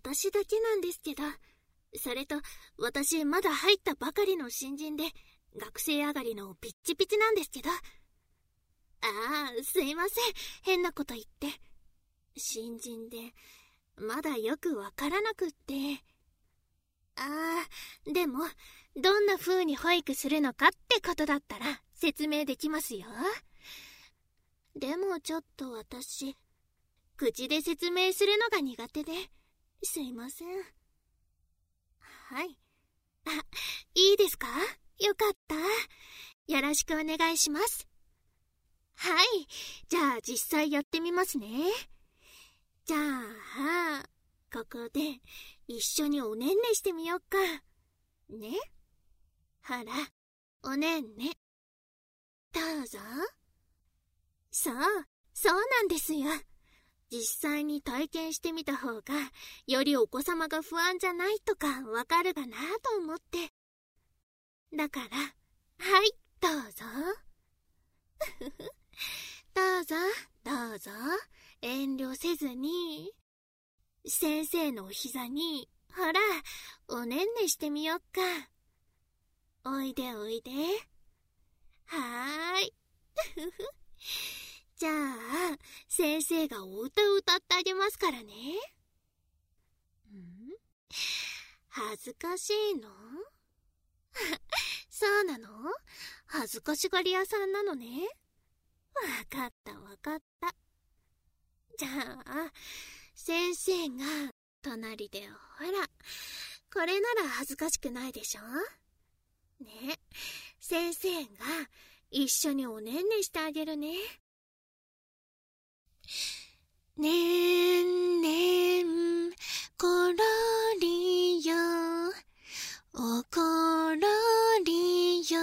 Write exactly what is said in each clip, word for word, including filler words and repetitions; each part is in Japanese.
私だけなんですけど、それと私まだ入ったばかりの新人で、学生上がりのピッチピチなんですけど。ああ、すいません、変なこと言って。新人でまだよくわからなくって。ああ、でもどんな風に保育するのかってことだったら説明できますよ。でもちょっと私、口で説明するのが苦手で、すいません。はい。あ、いいですか？よかった。よろしくお願いします。はい。じゃあ実際やってみますね。じゃあ、ここで一緒におねんねしてみよっか。ね？ほら、おねんね。どうぞ。そう、そうなんですよ。実際に体験してみた方が、よりお子様が不安じゃないとかわかるかなと思って。だから、はい、どうぞ。どうぞ、どうぞ、遠慮せずに。先生のお膝に、ほら、おねんねしてみよっか。おいでおいで。はーい。じゃあ、先生がお歌を歌ってあげますからね。ん？恥ずかしいの？そうなの？恥ずかしがり屋さんなのね。わかったわかった。じゃあ、先生が隣でほら、これなら恥ずかしくないでしょ？ね、先生が一緒におねんねしてあげるね。ねんねんころりよ、おころりよ、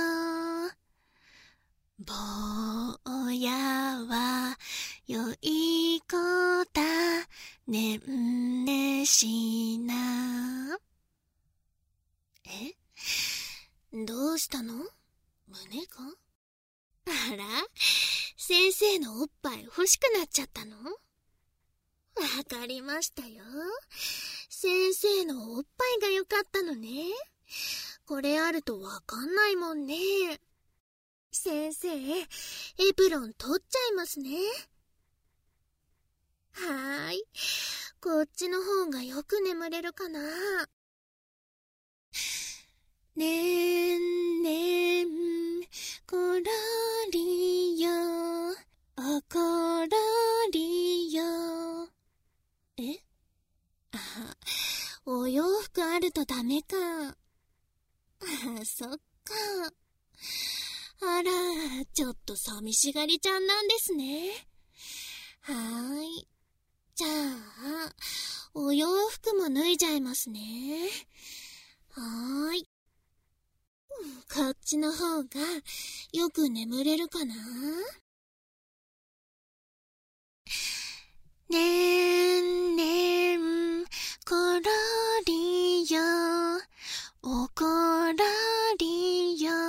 坊やはよい子だねんねしな。え？どうしたの？胸が？あら？先生のおっぱい欲しくなっちゃったの？わかりましたよ。先生のおっぱいが良かったのね。これあるとわかんないもんね。先生、エプロン取っちゃいますね。はーい。こっちの方がよく眠れるかな。ねんねんころりよ、おころりよ。え？あ、お洋服あるとダメか。あ、そっか。あら、ちょっと寂しがりちゃんなんですね。はーい。じゃあ、お洋服も脱いじゃいますね。はーい。こっちの方がよく眠れるかな。ねんねんころりよ、おころりよ、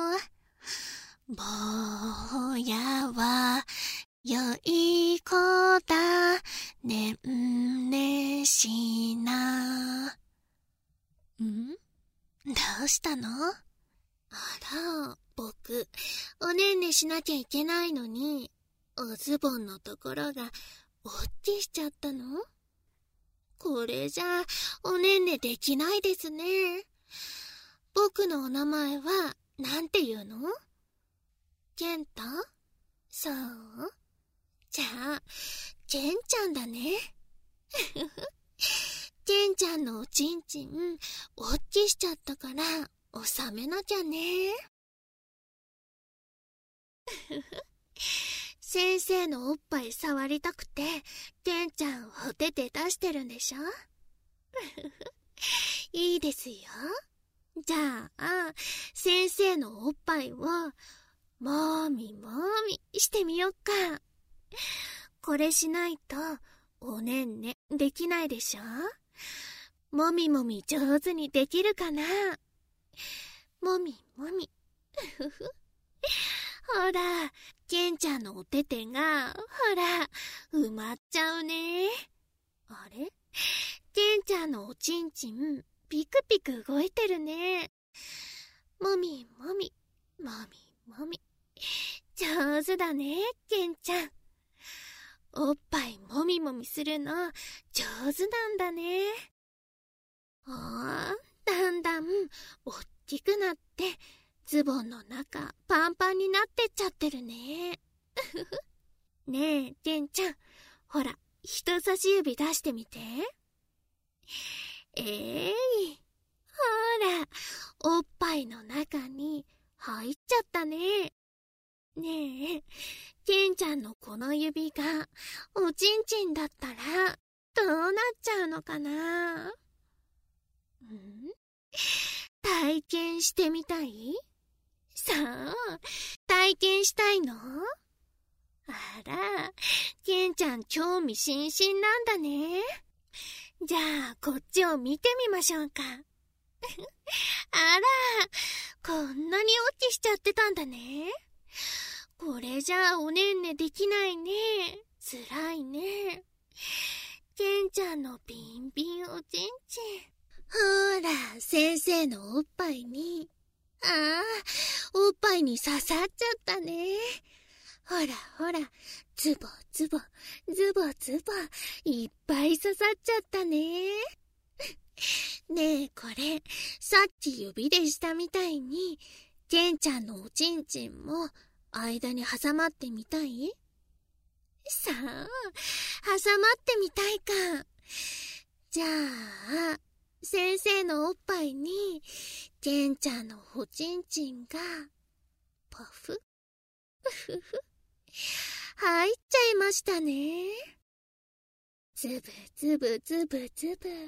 坊やはよい子だねんねしな。ん？どうしたの？あら、僕、おねんねしなきゃいけないのに、おズボンのところがおっきしちゃったの？これじゃおねんねできないですね。僕のお名前はなんて言うの？ケンタ？そう？じゃあ、ケンちゃんだね。ケンちゃんのおちんちんおっきしちゃったから収めなきゃね。先生のおっぱい触りたくてケンちゃんお手手出してるんでしょ？いいですよ。じゃあ先生のおっぱいをもみもみしてみよっか。これしないとおねんねできないでしょ？もみもみ上手にできるかな？もみもみ。ほら、ケンちゃんのお手手が、ほら、埋まっちゃうね。あれ？ケンちゃゃんのおちんちん、ピクピク動いてるね。もみもみ、もみもみ。上手だね、ケンちゃん。おっぱいもみもみするの上手なんだね。ああ、だんだんおっきくなってズボンの中パンパンになってっちゃってるね。ねえ、ケンちゃん、ほら、人差し指出してみて。えーい、ほら、おっぱいの中に入っちゃったね。ねえ、ケンちゃんのこの指がおちんちんだったらどうなっちゃうのかな？ん？体験してみたい？さあ、体験したいの？あら、ケンちゃん興味津々なんだね。じゃあ、こっちを見てみましょうか。あら、こんなに大きしちゃってたんだね。これじゃあおねんねできないね。つらいね。ケンちゃんのビンビンおちんちん。ほら、先生のおっぱいに。ああ、おっぱいに刺さっちゃったね。ほらほら、ズボズボ、ズボズボ、いっぱい刺さっちゃったね。ねえ、これ、さっき指でしたみたいに、ケンちゃんのおちんちんも間に挟まってみたい？さあ、挟まってみたいか。じゃあ、先生のおっぱいに、ケンちゃんのおちんちんが、パフッ、ふふ、入っちゃいましたね。ズブズブズブズブ。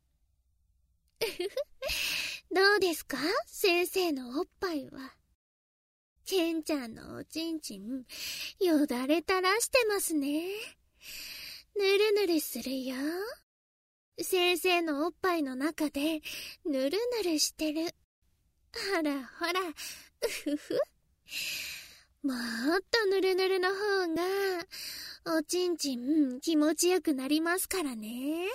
どうですか、先生のおっぱいは。ケンちゃんのおちんちん、よだれ垂らしてますね。ぬるぬるするよ。先生のおっぱいの中で、ぬるぬるしてる。ほらほら、うふふ。もっとぬるぬるの方が、おちんちん気持ちよくなりますからね。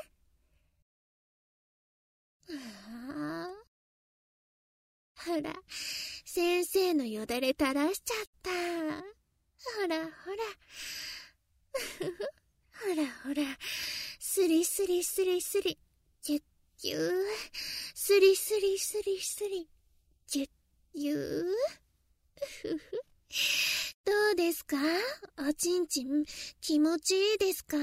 ああ。ほら、先生のよだれ垂らしちゃった。ほらほら。ほらほら。スリスリスリスリ。キュッキュー。スリスリスリスリ。キュッキュー。ふふ。どうですか？おちんちん気持ちいいですか？あ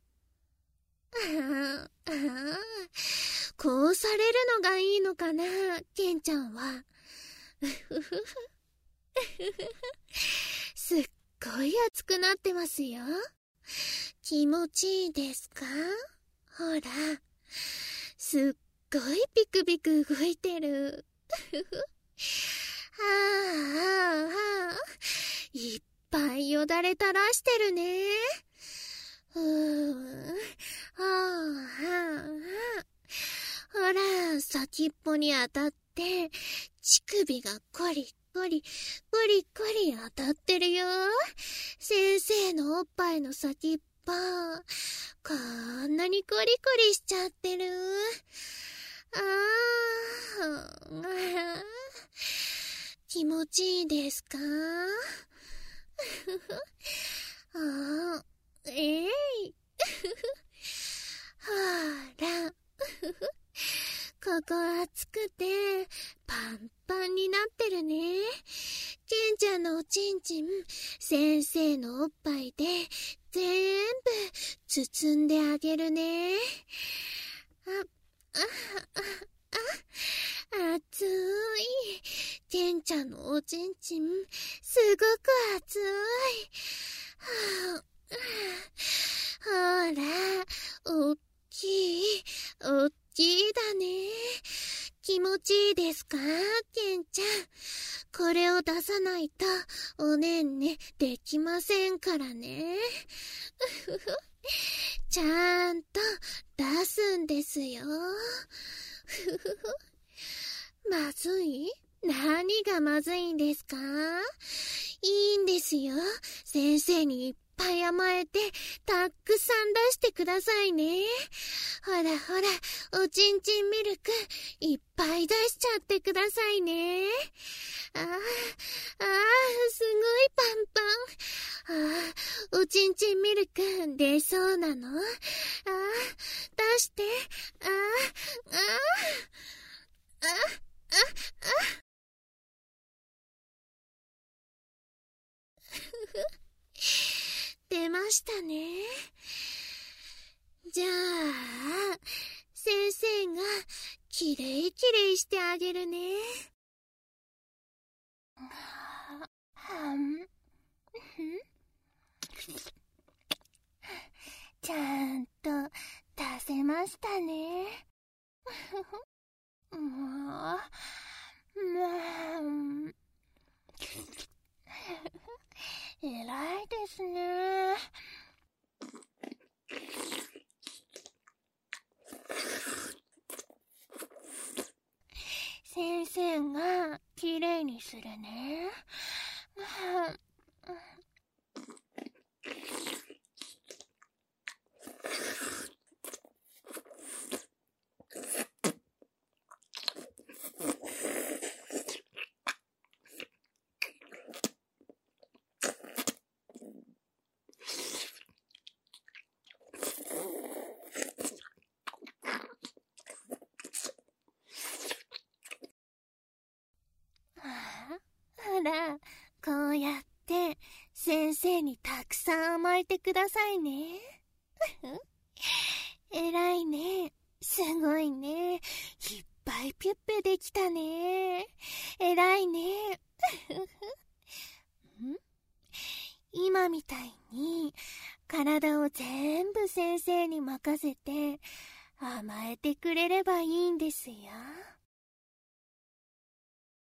あ、ああ、こうされるのがいいのかな、ケンちゃんは。すっごい熱くなってますよ。気持ちいいですか？ほら、すっごいピクピク動いてる。はあはあはあ、いっぱいよだれ垂らしてるね。うーん、はあはあはあ。ほら、先っぽに当たって、乳首がコリコリ、コリコリ当たってるよ。先生のおっぱいの先っぽ、こんなにコリコリしちゃってる。ああ、気持ちいいですか？ああ、ええい。ほら、ここ熱くてパンパンになってるね。ケンちゃんのおちんちん、先生のおっぱいで全部包んであげるね。あ、あ、あ、あ、熱い。ケンちゃんのおちんちん、すごく熱い。はあ、ほら、おっきい、おっきいだね。気持ちいいですか、ケンちゃん。これを出さないと、おねんねできませんからね。ちゃんと出すんですよ。まずい？何がまずいんですか？いいんですよ。先生にいっぱぱい甘えて、たくさん出してくださいね。ほらほら、おちんちんミルク、いっぱい出しちゃってくださいね。ああ、ああ、すごいパンパン。ああ、おちんちんミルク出そうなの？ああ、出して。ああ、ああ、ああ、ああ。出ましたね。じゃあ、先生がきれいきれいしてあげるね。はんちゃんと出せましたね。もう、もう、偉いですね。先生がきれいにするね。ほら、こうやって先生にたくさん甘えてくださいね。偉いね。すごいね。いっぱいピュッピュできたね。偉いね。ん？今みたいに体を全部先生に任せて甘えてくれればいいんですよ。